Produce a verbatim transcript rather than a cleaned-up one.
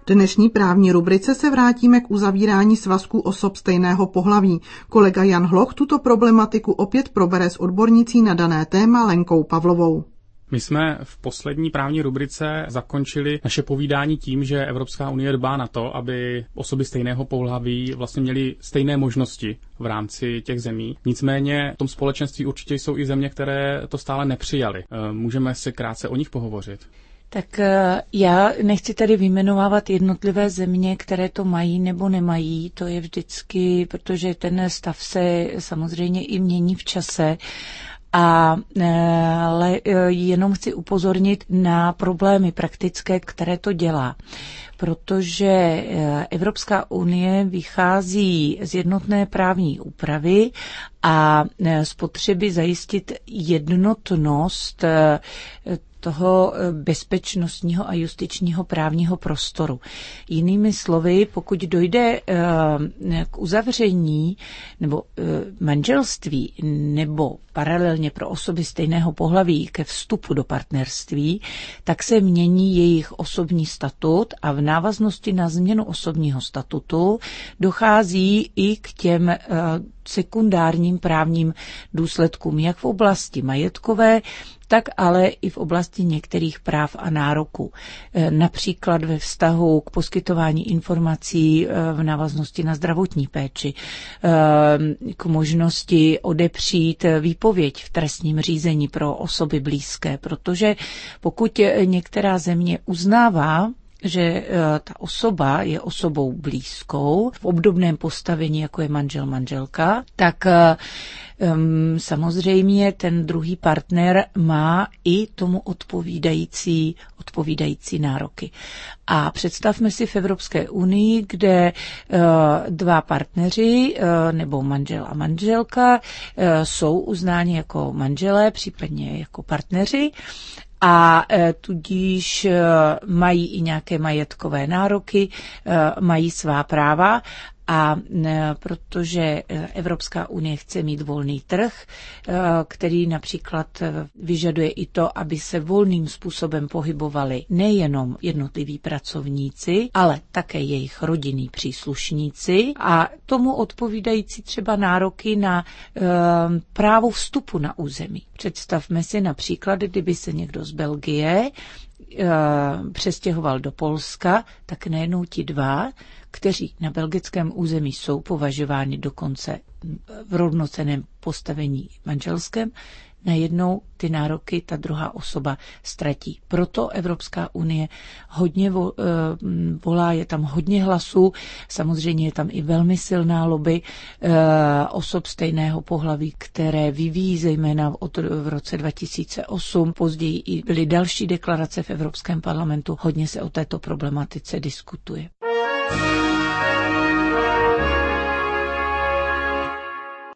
dnešní právní rubrice se vrátíme k uzavírání svazků osob stejného pohlaví. Kolega Jan Hloch tuto problematiku opět probere s odbornicí na dané téma Lenkou Pavlovou. My jsme v poslední právní rubrice zakončili naše povídání tím, že Evropská unie dbá na to, aby osoby stejného pohlaví vlastně měly stejné možnosti v rámci těch zemí. Nicméně v tom společenství určitě jsou i země, které to stále nepřijaly. Můžeme si krátce o nich pohovořit? Tak já nechci tady vyjmenovávat jednotlivé země, které to mají nebo nemají. To je vždycky, protože ten stav se samozřejmě i mění v čase. A ale jenom chci upozornit na problémy praktické, které to dělá. Protože Evropská unie vychází z jednotné právní úpravy a z potřeby zajistit jednotnost toho bezpečnostního a justičního právního prostoru. Jinými slovy, pokud dojde k uzavření nebo manželství nebo paralelně pro osoby stejného pohlaví ke vstupu do partnerství, tak se mění jejich osobní statut a v návaznosti na změnu osobního statutu dochází i k těm sekundárním právním důsledkům, jak v oblasti majetkové, tak ale i v oblasti některých práv a nároků. Například ve vztahu k poskytování informací v návaznosti na zdravotní péči, k možnosti odepřít výpověď v trestním řízení pro osoby blízké, protože pokud některá země uznává, že ta osoba je osobou blízkou v obdobném postavení, jako je manžel, manželka, tak um, samozřejmě ten druhý partner má i tomu odpovídající, odpovídající nároky. A představme si v Evropské unii, kde uh, dva partneři uh, nebo manžel a manželka uh, jsou uznáni jako manželé, případně jako partneři, a e, tudíž e, mají i nějaké majetkové nároky, e, mají svá práva a e, protože Evropská unie chce mít volný trh, e, který například vyžaduje i to, aby se volným způsobem pohybovali nejenom jednotliví pracovníci, ale také jejich rodinní příslušníci a tomu odpovídající třeba nároky na e, právo vstupu na území. Představme si například, kdyby se někdo z Belgie e, přestěhoval do Polska, tak najednou ti dva, kteří na belgickém území jsou považováni dokonce v rovnocenném postavení manželském, najednou ty nároky ta druhá osoba ztratí. Proto Evropská unie hodně volá, je tam hodně hlasů, samozřejmě je tam i velmi silná lobby osob stejného pohlaví, které vyvíjí zejména od v roce dva tisíce osm, později i byly další deklarace v Evropském parlamentu, hodně se o této problematice diskutuje.